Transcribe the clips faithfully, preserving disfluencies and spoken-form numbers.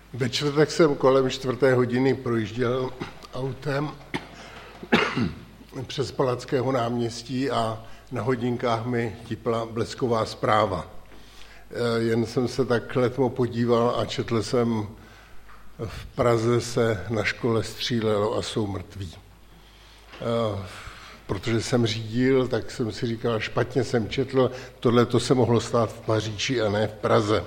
Ve čtvrtek jsem kolem čtvrté hodiny projížděl autem přes Palackého náměstí a na hodinkách mi tipla blesková zpráva. Jen jsem se tak letmo podíval a četl jsem, v Praze se na škole střílelo a jsou mrtví. Protože jsem řídil, tak jsem si říkal, špatně jsem četl, tohle to se mohlo stát v Paříži a ne v Praze.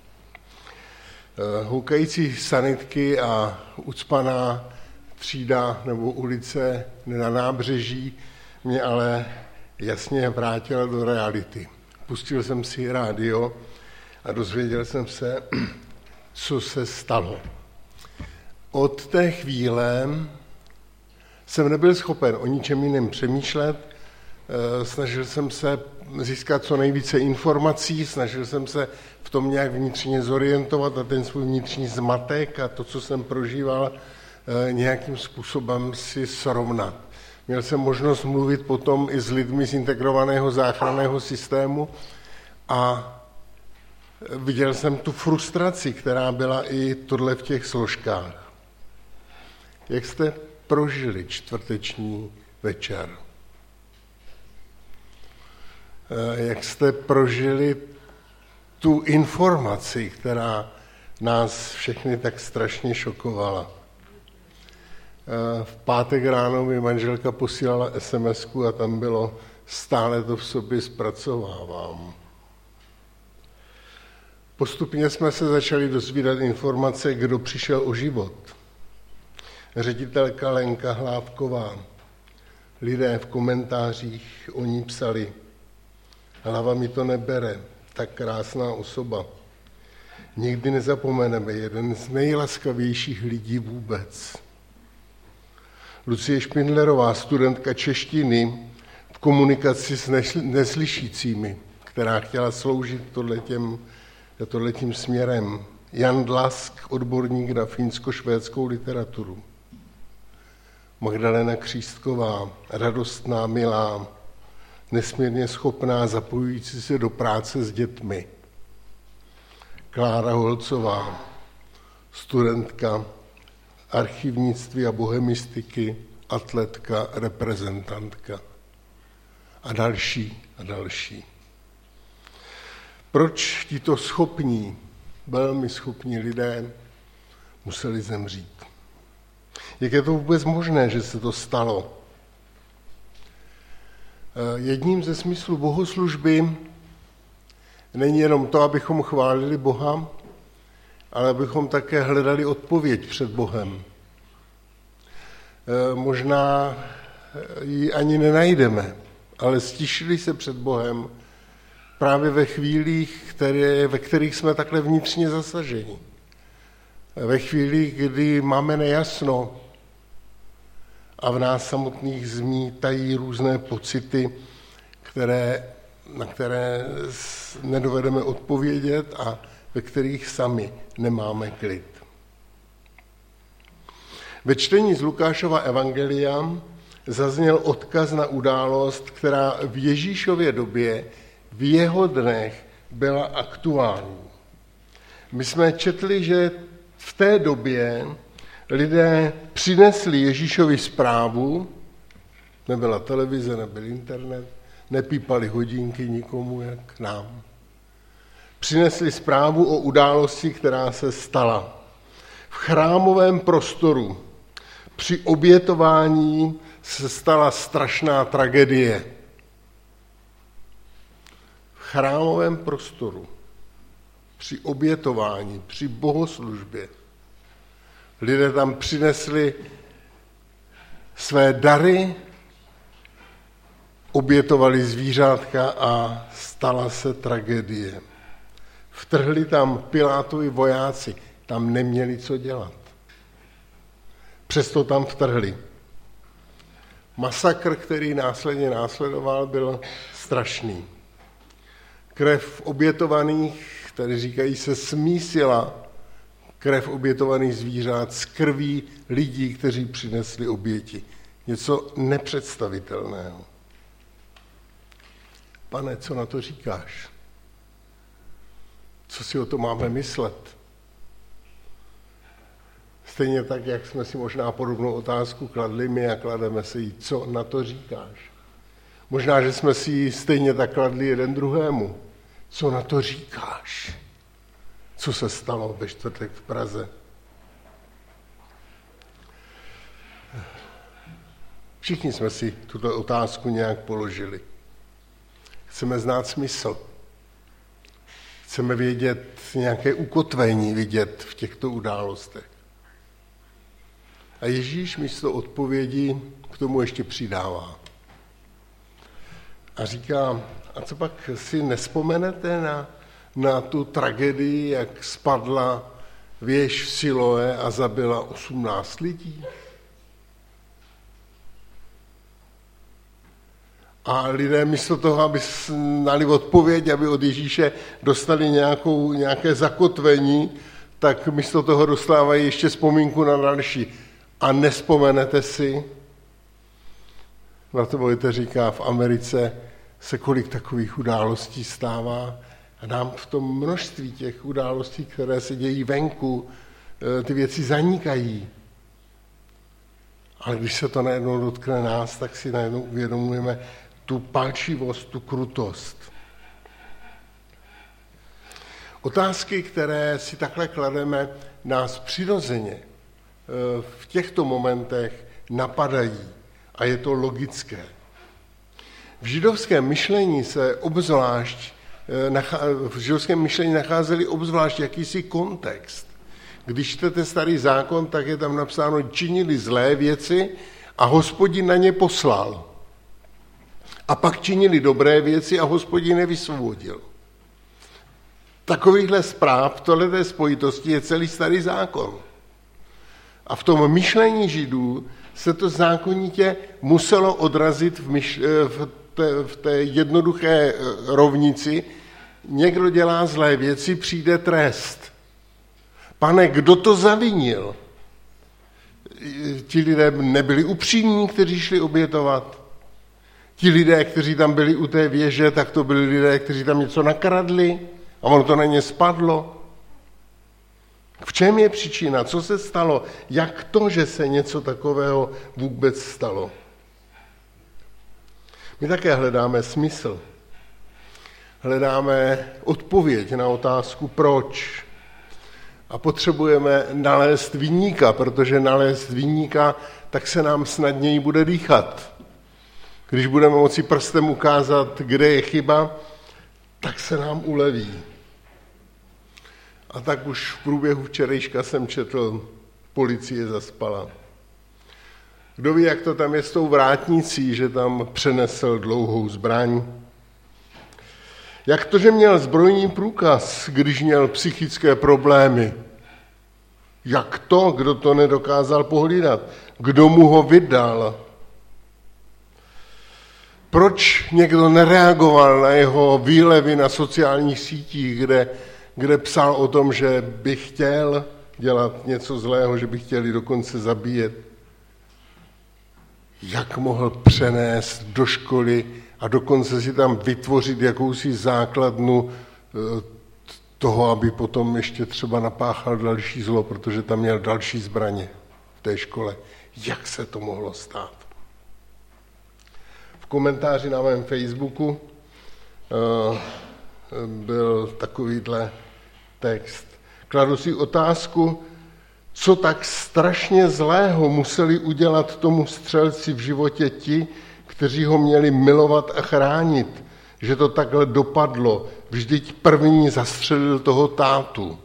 Houkající sanitky a ucpaná třída nebo ulice na nábřeží mě ale jasně vrátila do reality. Pustil jsem si rádio a dozvěděl jsem se, co se stalo. Od té chvíle jsem nebyl schopen o ničem jiném přemýšlet, snažil jsem se získat co nejvíce informací, snažil jsem se v tom nějak vnitřně zorientovat a ten svůj vnitřní zmatek a to, co jsem prožíval, nějakým způsobem si srovnat. Měl jsem možnost mluvit potom i s lidmi z integrovaného záchranného systému a viděl jsem tu frustraci, která byla i tohle v těch složkách. Jak jste prožili čtvrteční večer? Jak jste prožili tu informaci, která nás všechny tak strašně šokovala? V pátek ráno mi manželka posílala SMSku a tam bylo, stále to v sobě zpracovávám. Postupně jsme se začali dozvídat informace, kdo přišel o život. Ředitelka Lenka Hlávková. Lidé v komentářích o ní psali, hlava mi to nebere, tak krásná osoba. Nikdy nezapomeneme, jeden z nejlaskavějších lidí vůbec. Lucie Špindlerová, studentka češtiny v komunikaci s neslyšícími, která chtěla sloužit tohletěm, tohletím směrem. Jan Dlask, odborník na finsko-švédskou literaturu. Magdalena Křístková, radostná, milá, nesmírně schopná, zapojující se do práce s dětmi. Klára Holcová, studentka archivnictví a bohemistiky, atletka, reprezentantka a další a další. Proč tito schopní, velmi schopní lidé museli zemřít? Jak je to vůbec možné, že se to stalo? Jedním ze smyslů bohoslužby není jenom to, abychom chválili Boha, ale abychom také hledali odpověď před Bohem. Možná ji ani nenajdeme, ale stišili se před Bohem právě ve chvílích, které, ve kterých jsme takhle vnitřně zasaženi. Ve chvílích, kdy máme nejasno a v nás samotných zmítají různé pocity, které, na které nedovedeme odpovědět a ve kterých sami nemáme klid. Ve čtení z Lukášova evangelia zazněl odkaz na událost, která v Ježíšově době, v jeho dnech byla aktuální. My jsme četli, že v té době lidé přinesli Ježíšovi zprávu, nebyla televize, nebyl internet, nepípali hodinky nikomu, jak nám. Přinesli zprávu o události, která se stala. V chrámovém prostoru při obětování se stala strašná tragédie. V chrámovém prostoru při obětování, při bohoslužbě lidé tam přinesli své dary, obětovali zvířátka a stala se tragédie. Vtrhli tam Pilátovi vojáci, tam neměli co dělat. Přesto tam vtrhli. Masakr, který následně následoval, byl strašný. Krev obětovaných, tady říkají se, smísila krev obětovaných zvířat s krví lidí, kteří přinesli oběti. Něco nepředstavitelného. Pane, co na to říkáš? Co si o to máme myslet? Stejně tak, jak jsme si možná podobnou otázku kladli my a klademe si ji, co na to říkáš. Možná, že jsme si ji stejně tak kladli jeden druhému. Co na to říkáš? Co se stalo ve čtvrtek v Praze? Všichni jsme si tuto otázku nějak položili. Chceme znát smysl. Chceme vědět nějaké ukotvení, vidět v těchto událostech. A Ježíš místo odpovědi k tomu ještě přidává. A říká, a co pak si nespomenete na, na tu tragédii, jak spadla věž v Siloé a zabila osmnáct lidí? A lidé místo toho, aby znali odpověď, aby od Ježíše dostali nějakou, nějaké zakotvení, tak místo toho dostávají ještě vzpomínku na další. A nespomenete si, na to Vojta říká, v Americe se kolik takových událostí stává a nám v tom množství těch událostí, které se dějí venku, ty věci zanikají. Ale když se to najednou dotkne nás, tak si najednou uvědomujeme tu palčivost, tu krutost. Otázky, které si takhle klademe, nás přirozeně v těchto momentech napadají a je to logické. V židovském myšlení se obzvlášť, v židovském myšlení nacházeli obzvlášť jakýsi kontext. Když čtete Starý zákon, tak je tam napsáno, činili zlé věci a Hospodin na ně poslal. A pak činili dobré věci a Hospodin je vysvobodil. Takovýchhle zpráv, tohleté spojitosti je celý Starý zákon. A v tom myšlení Židů se to zákonitě muselo odrazit v, myš, v, té, v té jednoduché rovnici. Někdo dělá zlé věci, přijde trest. Pane, kdo to zavinil? Ti lidé nebyli upřímní, kteří šli obětovat. Ti lidé, kteří tam byli u té věže, tak to byli lidé, kteří tam něco nakradli a ono to na ně spadlo. V čem je příčina? Co se stalo? Jak to, že se něco takového vůbec stalo? My také hledáme smysl. Hledáme odpověď na otázku proč. A potřebujeme nalézt viníka, protože nalézt viníka, tak se nám snadněji bude dýchat. Když budeme moci prstem ukázat, kde je chyba, tak se nám uleví. A tak už v průběhu včerejška jsem četl, policie zaspala. Kdo ví, jak to tam je s tou vrátnicí, že tam přenesl dlouhou zbraň? Jak to, že měl zbrojní průkaz, když měl psychické problémy? Jak to, kdo to nedokázal pohlídat? Kdo mu ho vydal? Proč někdo nereagoval na jeho výlevy na sociálních sítích, kde, kde psal o tom, že by chtěl dělat něco zlého, že by chtěli dokonce zabíjet? Jak mohl přenést do školy a dokonce si tam vytvořit jakousi základnu toho, aby potom ještě třeba napáchal další zlo, protože tam měl další zbraně v té škole. Jak se to mohlo stát? V komentáři na mém Facebooku uh, byl takovýhle text. Kladu si otázku, co tak strašně zlého museli udělat tomu střelci v životě ti, kteří ho měli milovat a chránit, že to takhle dopadlo. Vždyť první zastřelil toho tátu.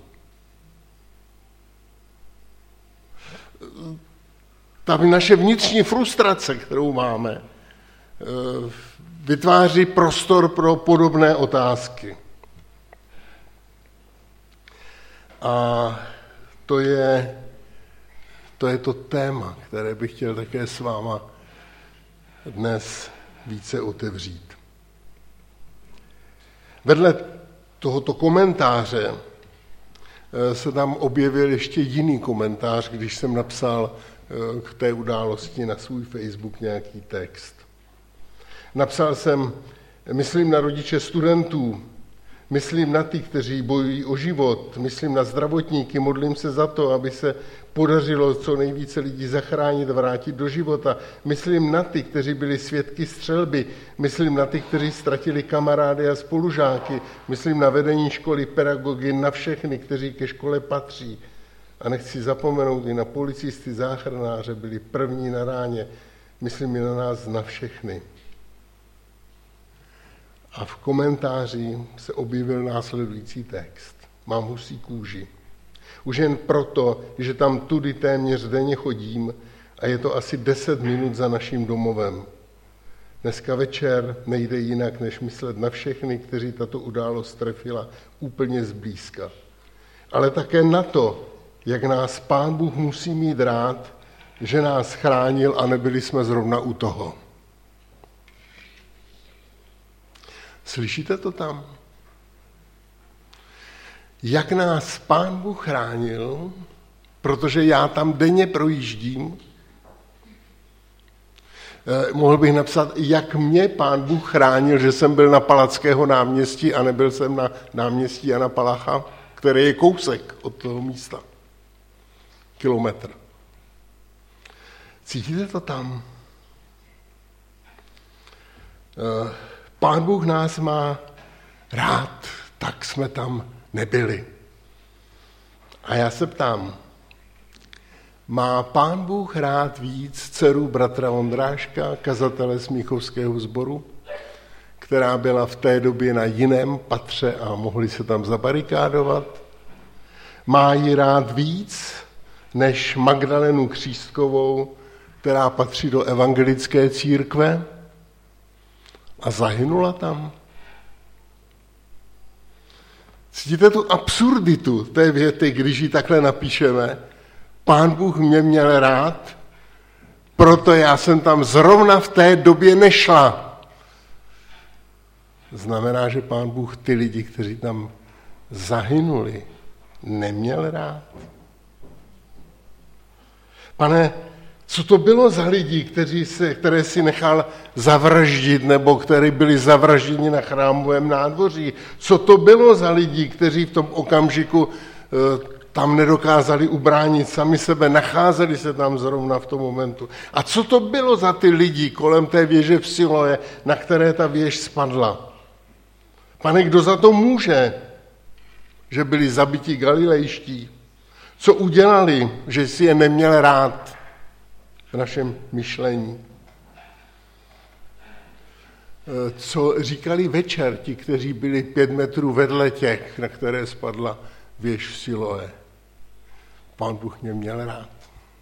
Ta naše vnitřní frustrace, kterou máme, vytváří prostor pro podobné otázky. A to je, to je to téma, které bych chtěl také s váma dnes více otevřít. Vedle tohoto komentáře se tam objevil ještě jiný komentář, když jsem napsal k té události na svůj Facebook nějaký text. Napsal jsem, myslím na rodiče studentů, Myslím na ty, kteří bojují o život, myslím na zdravotníky, modlím se za to, aby se podařilo co nejvíce lidí zachránit a vrátit do života. Myslím na ty, kteří byli svědky střelby, myslím na ty, kteří ztratili kamarády a spolužáky, myslím na vedení školy, pedagogy, na všechny, kteří ke škole patří. A nechci zapomenout i na policisty, záchranáře, byli první na ráně. Myslím i na nás, na všechny. A v komentáři se objevil následující text. Mám husí kůži. Už jen proto, že tam tudy téměř denně chodím a je to asi deset minut za naším domovem. Dneska večer nejde jinak, než myslet na všechny, kteří tato událost trefila úplně zblízka. Ale také na to, jak nás Pán Bůh musí mít rád, že nás chránil a nebyli jsme zrovna u toho. Slyšíte to tam? Jak nás Pán Bůh chránil, protože já tam denně projíždím. Eh, mohl bych napsat, jak mě Pán Bůh chránil, že jsem byl na Palackého náměstí a nebyl jsem na náměstí Jana Palacha, který je kousek od toho místa. Kilometr. Cítíte to tam? Eh, Pán Bůh nás má rád, tak jsme tam nebyli. A já se ptám, má Pán Bůh rád víc dceru bratra Ondráška, kazatele Smíchovského sboru, která byla v té době na jiném patře a mohli se tam zabarikádovat? Má ji rád víc než Magdalenu Křístkovou, která patří do evangelické církve a zahynula tam? Cítíte tu absurditu té věty, když ji takhle napíšeme? Pán Bůh mě měl rád, proto já jsem tam zrovna v té době nešla. Znamená, že Pán Bůh ty lidi, kteří tam zahynuli, neměl rád? Pane, co to bylo za lidi, kteří se, které si nechal zavraždit, nebo kteří byli zavražděni na Chrámovém nádvoří? Co to bylo za lidi, kteří v tom okamžiku e, tam nedokázali ubránit sami sebe, nacházeli se tam zrovna v tom momentu? A co to bylo za ty lidi kolem té věže v Siloé, na které ta věž spadla? Pane, kdo za to může, že byli zabiti galilejští? Co udělali, že si je neměl rád v našem myšlení? Co říkali večer ti, kteří byli pět metrů vedle těch, na které spadla věž v Siloé? Pán Bůh mě měl rád.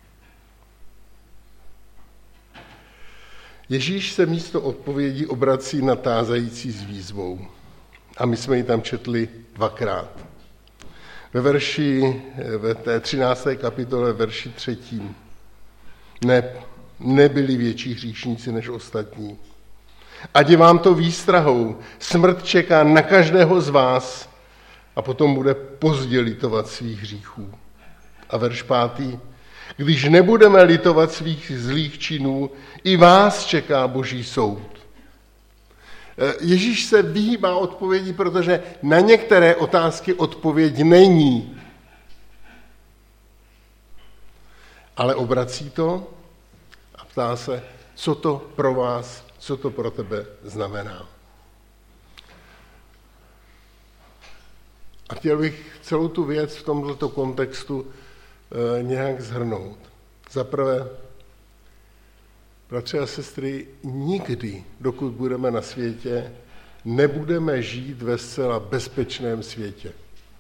Ježíš se místo odpovědí obrací na tázající s výzvou. A my jsme ji tam četli dvakrát. Ve verši, ve té třinácté kapitole, verši třetím. Ne, nebyli větší hříšníci než ostatní. Ať je vám to výstrahou, smrt čeká na každého z vás a potom bude pozdě litovat svých hříchů. A verš pátý. Když nebudeme litovat svých zlých činů, i vás čeká Boží soud. Ježíš se vyhýbá odpovědi, protože na některé otázky odpověď není. Ale obrací to a ptá se, co to pro vás, co to pro tebe znamená. A chtěl bych celou tu věc v tomto kontextu e, nějak shrnout. Za prvé, bratři a sestry, nikdy, dokud budeme na světě, nebudeme žít ve zcela bezpečném světě.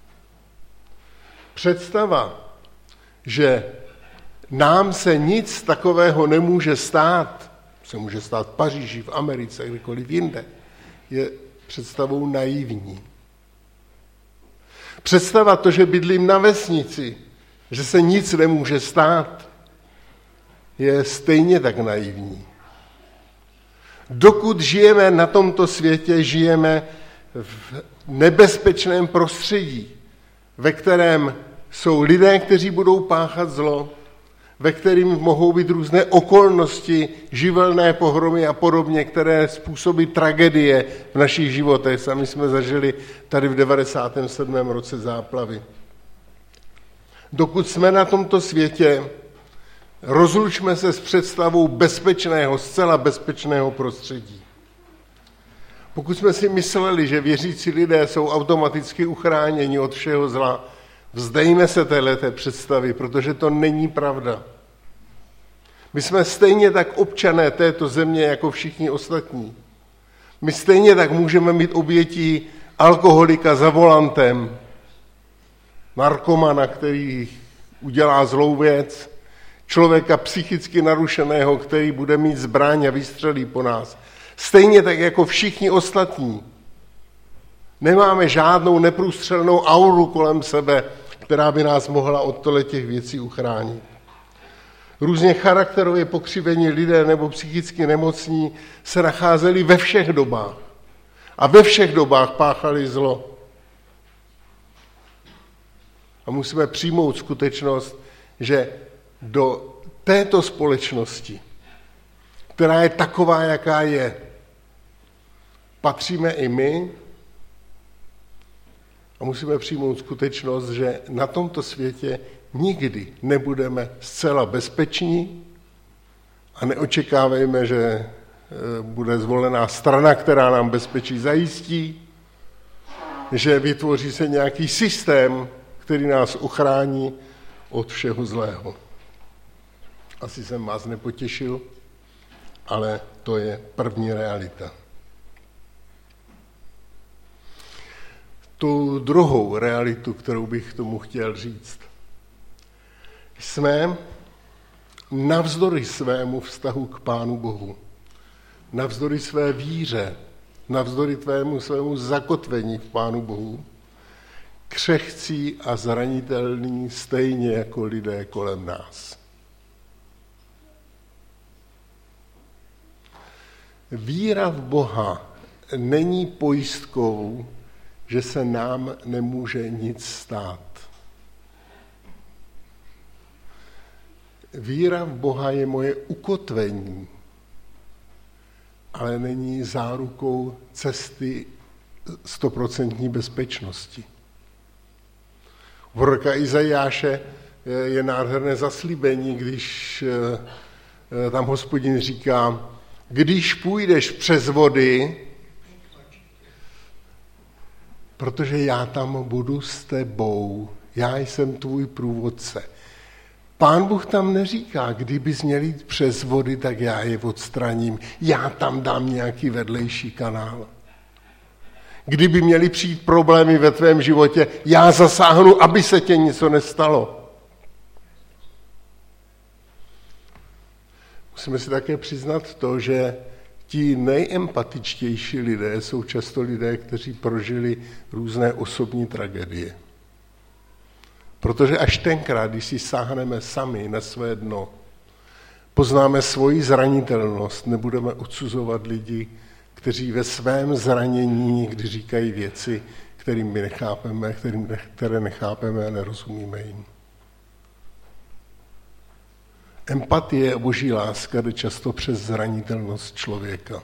Představa, že nám se nic takového nemůže stát, se může stát v Paříži, v Americe, kdekoliv jinde, je představou naivní. Představa to, že bydlím na vesnici, že se nic nemůže stát, je stejně tak naivní. Dokud žijeme na tomto světě, žijeme v nebezpečném prostředí, ve kterém jsou lidé, kteří budou páchat zlo, ve kterým mohou být různé okolnosti, živelné pohromy a podobně, které způsobí tragédie v našich životech. Sami jsme zažili tady v devadesátém sedmém roce záplavy. Dokud jsme na tomto světě, rozlučme se s představou bezpečného, zcela bezpečného prostředí. Pokud jsme si mysleli, že věřící lidé jsou automaticky uchráněni od všeho zla, vzdejme se téhleté představy, protože to není pravda. My jsme stejně tak občané této země jako všichni ostatní. My stejně tak můžeme mít obětí alkoholika za volantem, narkomana, který udělá zlou věc, člověka psychicky narušeného, který bude mít zbraň a vystřelí po nás. Stejně tak jako všichni ostatní. Nemáme žádnou neprůstřelnou auru kolem sebe, která by nás mohla od těch věcí uchránit. Různě charakterově pokřivení lidé nebo psychicky nemocní se nacházeli ve všech dobách. A ve všech dobách páchali zlo. A musíme přijmout skutečnost, že do této společnosti, která je taková, jaká je, patříme i my a musíme přijmout skutečnost, že na tomto světě nikdy nebudeme zcela bezpeční a neočekávejme, že bude zvolená strana, která nám bezpečí zajistí, že vytvoří se nějaký systém, který nás uchrání od všeho zlého. Asi jsem vás nepotěšil, ale to je první realita. Tu druhou realitu, kterou bych tomu chtěl říct, jsme navzdory svému vztahu k Pánu Bohu, navzdory své víře, navzdory tvému svému zakotvení v Pánu Bohu, křehcí a zranitelní stejně jako lidé kolem nás. Víra v Boha není pojistkou, že se nám nemůže nic stát. Víra v Boha je moje ukotvení, ale není zárukou cesty stoprocentní bezpečnosti. U proroka Izajáše je nádherné zaslíbení, když tam Hospodin říká, když půjdeš přes vody, protože já tam budu s tebou, já jsem tvůj průvodce. Pán Bůh tam neříká, kdybys měl jít přes vody, tak já je odstraním, já tam dám nějaký vedlejší kanál. Kdyby měly přijít problémy ve tvém životě, já zasáhnu, aby se tě něco nestalo. Musíme si také přiznat to, že ti nejempatičtější lidé jsou často lidé, kteří prožili různé osobní tragédie. Protože až tenkrát, když si sáhneme sami na své dno, poznáme svoji zranitelnost, nebudeme odsuzovat lidi, kteří ve svém zranění někdy říkají věci, kterým my nechápeme, kterým, které nechápeme a nerozumíme jim. Empatie a boží láska jde často přes zranitelnost člověka.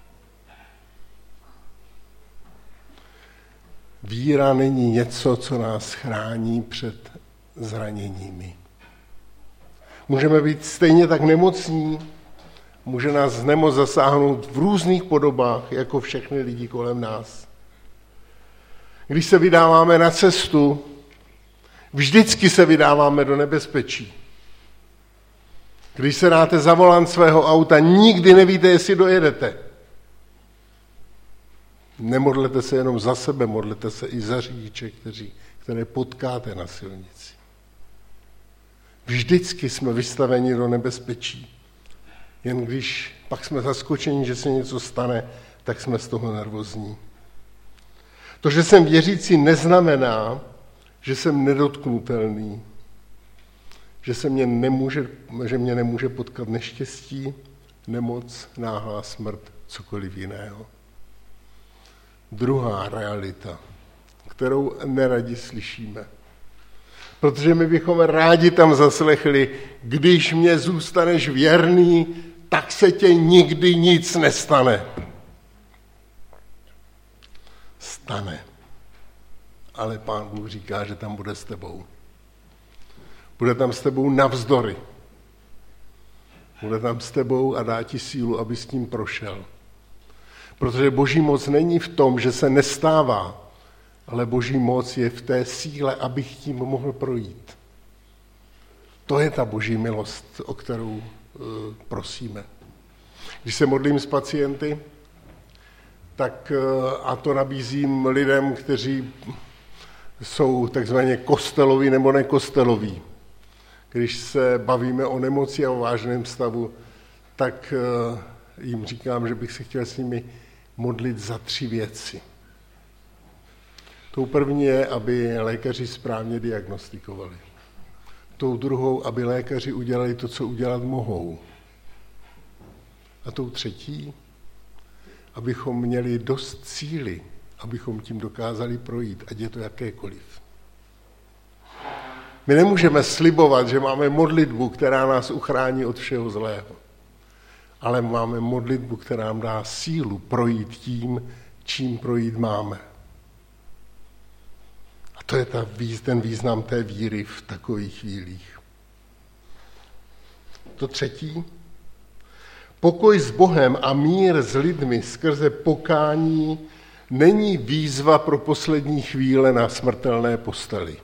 Víra není něco, co nás chrání před zraněními. Můžeme být stejně tak nemocní, může nás nemoc zasáhnout v různých podobách, jako všechny lidi kolem nás. Když se vydáváme na cestu, vždycky se vydáváme do nebezpečí. Když se dáte za volant svého auta, nikdy nevíte, jestli dojedete. Nemodlete se jenom za sebe, modlete se i za řidiče, kteří, které potkáte na silnici. Vždycky jsme vystaveni do nebezpečí. Jen když pak jsme zaskočeni, že se něco stane, tak jsme z toho nervózní. To, že jsem věřící, neznamená, že jsem nedotknutelný, že, se mě, nemůže, že mě nemůže potkat neštěstí, nemoc, náhlá smrt, cokoliv jiného. Druhá realita, kterou neradi slyšíme. Protože my bychom rádi tam zaslechli, když mě zůstaneš věrný, tak se tě nikdy nic nestane. Stane. Ale Pán Bůh říká, že tam bude s tebou. Bude tam s tebou navzdory. Bude tam s tebou a dá ti sílu, aby s tím prošel. Protože Boží moc není v tom, že se nestává, ale Boží moc je v té síle, abych tím mohl projít. To je ta Boží milost, o kterou uh, prosíme. Když se modlím s pacienty, tak uh, a to nabízím lidem, kteří jsou takzvaně kosteloví nebo nekosteloví. Když se bavíme o nemoci a o vážném stavu, tak uh, jim říkám, že bych se chtěl s nimi modlit za tři věci. Tou první je, aby lékaři správně diagnostikovali. Tou druhou, aby lékaři udělali to, co udělat mohou. A tou třetí, abychom měli dost síly, abychom tím dokázali projít, ať je to jakékoliv. My nemůžeme slibovat, že máme modlitbu, která nás uchrání od všeho zlého. Ale máme modlitbu, která nám dá sílu projít tím, čím projít máme. A to je ta, ten význam té víry v takových chvílích. To třetí. Pokoj s Bohem a mír s lidmi skrze pokání není výzva pro poslední chvíle na smrtelné posteli.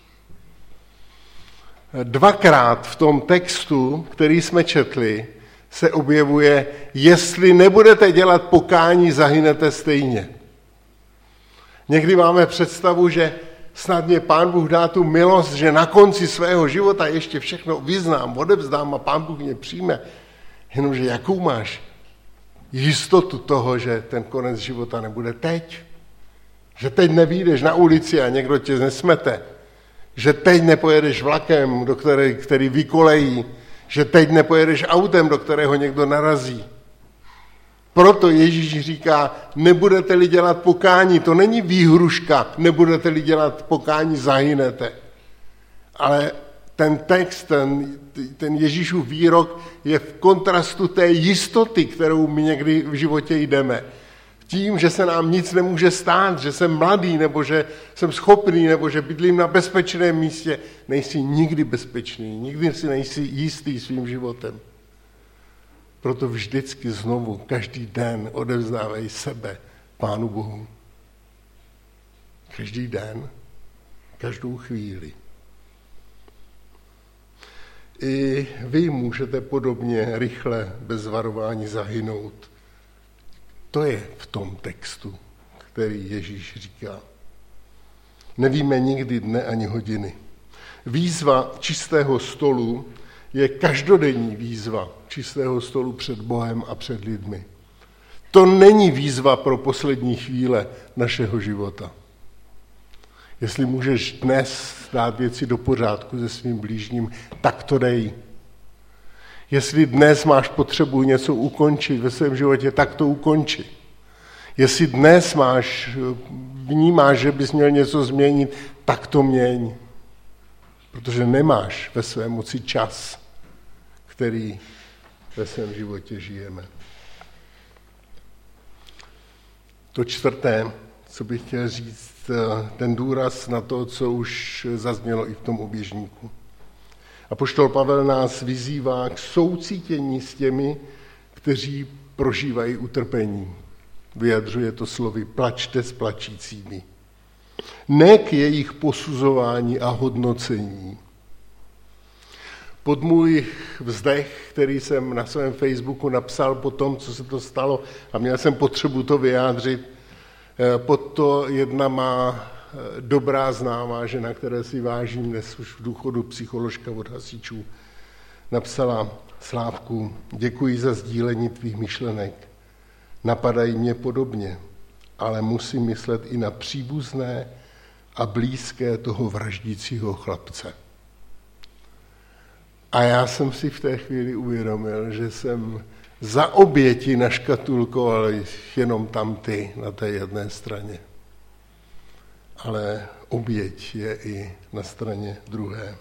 Dvakrát v tom textu, který jsme četli, se objevuje, jestli nebudete dělat pokání, zahynete stejně. Někdy máme představu, že snad mě Pán Bůh dá tu milost, že na konci svého života ještě všechno vyznám, odevzdám a Pán Bůh mě přijme. Jenomže jakou máš jistotu toho, že ten konec života nebude teď? Že teď nevyjdeš na ulici a někdo tě nesmete? Že teď nepojedeš vlakem, do které, který vykolejí? Že teď nepojedeš autem, do kterého někdo narazí? Proto Ježíš říká, nebudete-li dělat pokání, to není výhruška, nebudete-li dělat pokání, zahynete. Ale ten text, ten, ten Ježíšův výrok je v kontrastu té jistoty, kterou my někdy v životě jdeme. Tím, že se nám nic nemůže stát, že jsem mladý, nebo že jsem schopný, nebo že bydlím na bezpečném místě, nejsi nikdy bezpečný, nikdy si nejsi jistý svým životem. Proto vždycky znovu, každý den odevzdávej sebe Pánu Bohu. Každý den, každou chvíli. I vy můžete podobně rychle, bez varování zahynout. To je v tom textu, který Ježíš říká. Nevíme nikdy dne ani hodiny. Výzva čistého stolu je každodenní výzva čistého stolu před Bohem a před lidmi. To není výzva pro poslední chvíle našeho života. Jestli můžeš dnes dát věci do pořádku se svým blížním, tak to dej. Jestli dnes máš potřebu něco ukončit ve svém životě, tak to ukonči. Jestli dnes máš, vnímáš, že bys měl něco změnit, tak to měň. Protože nemáš ve své moci čas, který ve svém životě žijeme. To čtvrté, co bych chtěl říct, ten důraz na to, co už zaznělo i v tom oběžníku. Apoštol Pavel nás vyzývá k soucítění s těmi, kteří prožívají utrpení. Vyjadřuje to slovy plačte s plačícími. Ne k jejich posuzování a hodnocení. Pod můj vzdech, který jsem na svém Facebooku napsal po tom, co se to stalo, a měl jsem potřebu to vyjádřit, pod to jedna má dobrá známá žena, které si vážím, dnes už v důchodu, psycholožka od hasičů, napsala: Slávku, děkuji za sdílení tvých myšlenek. Napadají mě podobně, ale musím myslet i na příbuzné a blízké toho vraždícího chlapce. A já jsem si v té chvíli uvědomil, že jsem za oběti naškatulkoval jenom tam ty, na té jedné straně. ale oběť je i na straně druhé.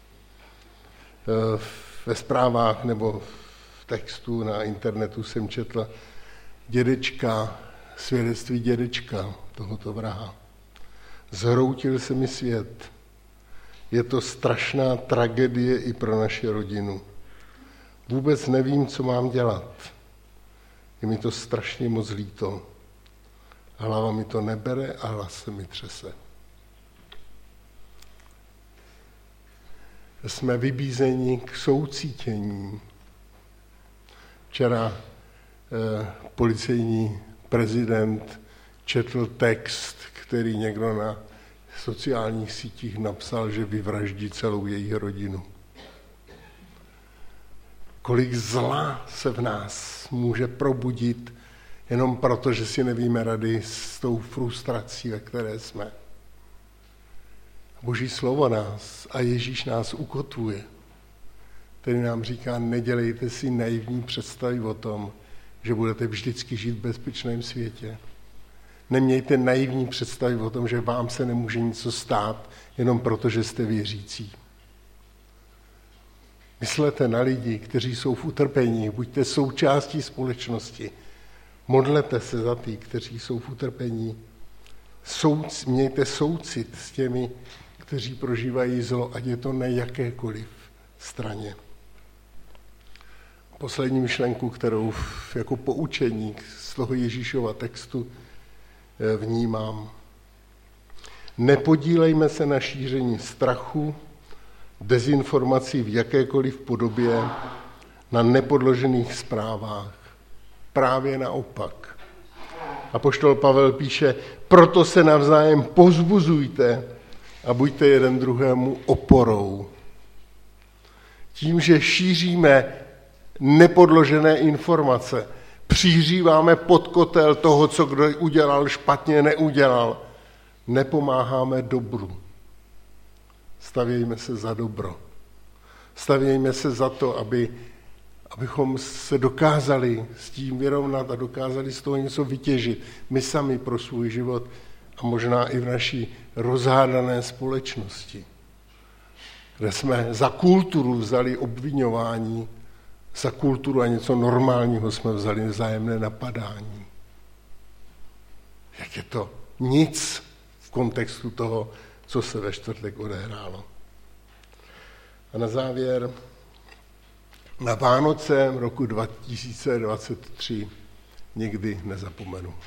Ve zprávách nebo v textu na internetu jsem četl dědečka, svědectví dědečka tohoto vraha. Zhroutil se mi svět. Je to strašná tragédie i pro naši rodinu. Vůbec nevím, co mám dělat. Je mi to strašně moc líto. Hlava mi to nebere a hlas se mi třese. Jsme vybízeni k soucítění. Včera eh, policejní prezident četl text, který někdo na sociálních sítích napsal, že vyvraždí celou její rodinu. Kolik zla se v nás může probudit jenom proto, že si nevíme rady s tou frustrací, ve které jsme. Boží slovo nás a Ježíš nás ukotvuje. Který nám říká, nedělejte si naivní představy o tom, že budete vždycky žít v bezpečném světě. Nemějte naivní představy o tom, že vám se nemůže něco stát, jenom proto, že jste věřící. Myslete na lidi, kteří jsou v utrpení, buďte součástí společnosti. Modlete se za ty, kteří jsou v utrpení. Souc, mějte soucit s těmi, kteří prožívají zlo, ať je to na jakékoliv straně. Poslední myšlenku, kterou jako poučení z toho Ježíšova textu vnímám. Nepodílejme se na šíření strachu, dezinformací v jakékoliv podobě, na nepodložených zprávách. Právě naopak. Apoštol Pavel píše, proto se navzájem povzbuzujte a buďte jeden druhému oporou. Tím, že šíříme nepodložené informace, přihříváme pod kotel toho, co kdo udělal špatně, neudělal, nepomáháme dobru. Stavějme se za dobro. Stavějme se za to, aby, abychom se dokázali s tím vyrovnat a dokázali z toho něco vytěžit. My sami pro svůj život a možná i v naší rozhádané společnosti, kde jsme za kulturu vzali obviňování, za kulturu a něco normálního jsme vzali vzájemné napadání. Jak je to nic v kontextu toho, co se ve čtvrtek odehrálo. A na závěr, na Vánoce roku dva tisíce dvacet tři nikdy nezapomenu. Uh,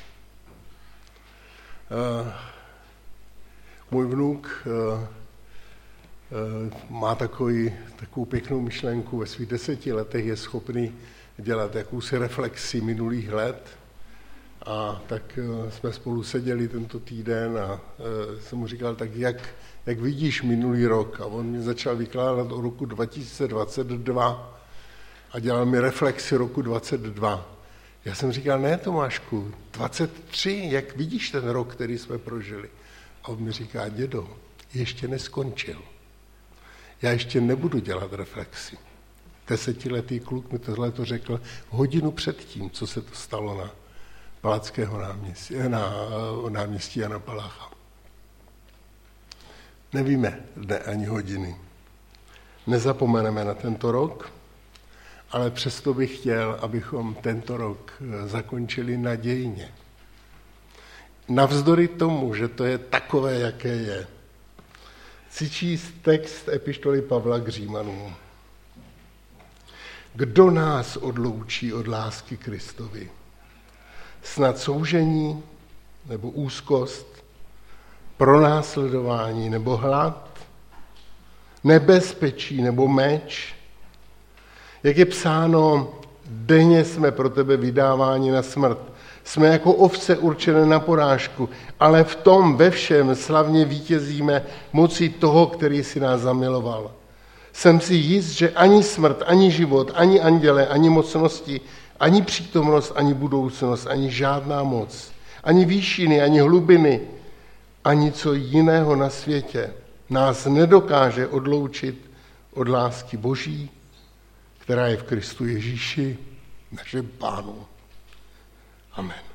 můj vnuk uh, uh, má takový, takovou pěknou myšlenku, ve svých deseti letech je schopný dělat jakousi reflexi minulých let. A tak uh, jsme spolu seděli tento týden a uh, jsem mu říkal, tak jak, jak vidíš minulý rok? A on mi začal vykládat o roku dva tisíce dvacet dva a dělal mi reflexi roku dvacet dva. Já jsem říkal, ne Tomášku, dvacet tři, jak vidíš ten rok, který jsme prožili? A on mi říká, dědo, ještě neskončil. Já ještě nebudu dělat reflexi. Desetiletý kluk mi tohle to řekl hodinu před tím, co se to stalo na Palackého náměstí, na náměstí Jana Palácha. Nevíme dne ani hodiny. Nezapomeneme na tento rok, ale přesto bych chtěl, abychom tento rok zakončili nadějně. Navzdory tomu, že to je takové, jaké je. Chci číst text epištoly Pavla k Římanům. Kdo nás odloučí od lásky Kristovi? Snad soužení, nebo úzkost, pronásledování, nebo hlad, nebezpečí, nebo meč? Jak je psáno, denně jsme pro tebe vydáváni na smrt. Jsme jako ovce určené na porážku, ale v tom ve všem slavně vítězíme mocí toho, který si nás zamiloval. Jsem si jist, že ani smrt, ani život, ani anděle, ani mocnosti, ani přítomnost, ani budoucnost, ani žádná moc, ani výšiny, ani hlubiny, ani co jiného na světě nás nedokáže odloučit od lásky Boží, která je v Kristu Ježíši, našem Pánu. Amen.